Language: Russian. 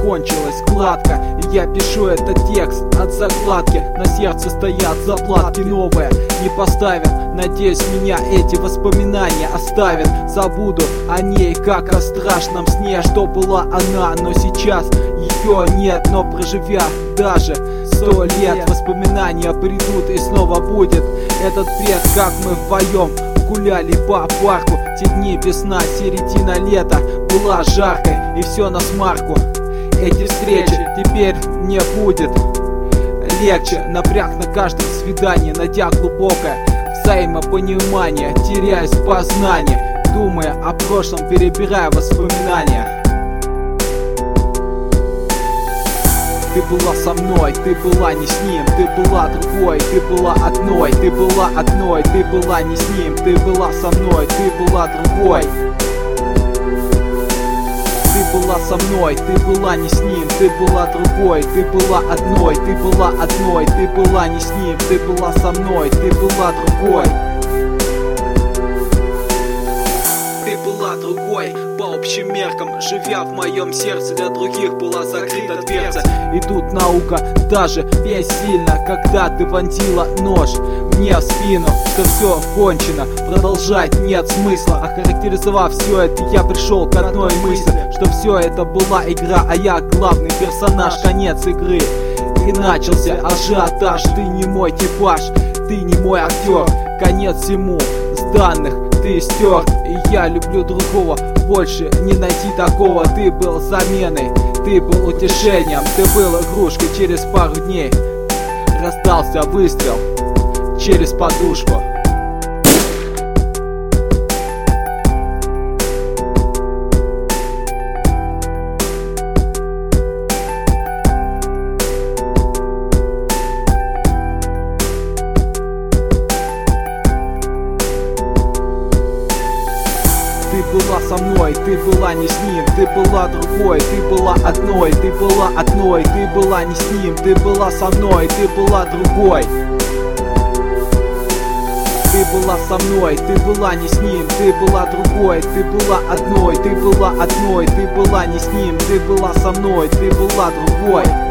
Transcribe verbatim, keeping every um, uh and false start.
кончилось гладко. И я пишу этот текст от закладки. На сердце стоят заплатки новые, не поставят. Надеюсь, меня эти воспоминания оставят. Забуду о ней, как о страшном сне, что была она, но сейчас ее нет. Но проживя даже сто лет, воспоминания придут и снова будет этот бред, как мы вдвоем гуляли по парку. Те дни весна, середина лета была жаркой, и все на смарку. Эти встречи теперь не будет легче. Напряг на каждом свидании, найдя глубокое взаимопонимание, теряясь в познании, думая о прошлом, перебирая воспоминания. Ты была со мной, ты была не с ним, ты была другой, ты была одной, ты была одной, ты была не с ним, ты была со мной, ты была другой. Ты была со мной, ты была не с ним, ты была другой, ты была одной, ты была одной, ты была не с ним, ты была со мной, ты была другой. Ты была другой по общим меркам, живя в моем сердце, для других была закрыта дверца. И тут наука даже бессильна, когда ты вонзила нож мне в спину, что все кончено, продолжать нет смысла. Охарактеризовав все это, я пришел к одной мысли, что все это была игра, а я главный персонаж. Конец игры, и начался ажиотаж. Ты не мой типаж, ты не мой актер. Конец всему, с данных ты стер. И я люблю другого, больше не найти такого. Ты был заменой, ты был утешением, ты был игрушкой. Через пару дней раздался выстрел через подушку. Ты была со мной, ты была не с ним, ты была другой, ты была одной, ты была одной, ты была не с ним, ты была со мной, ты была другой. Ты была со мной, ты была не с ним, ты была другой, ты была одной, ты была одной, ты была не с ним, ты была со мной, ты была другой.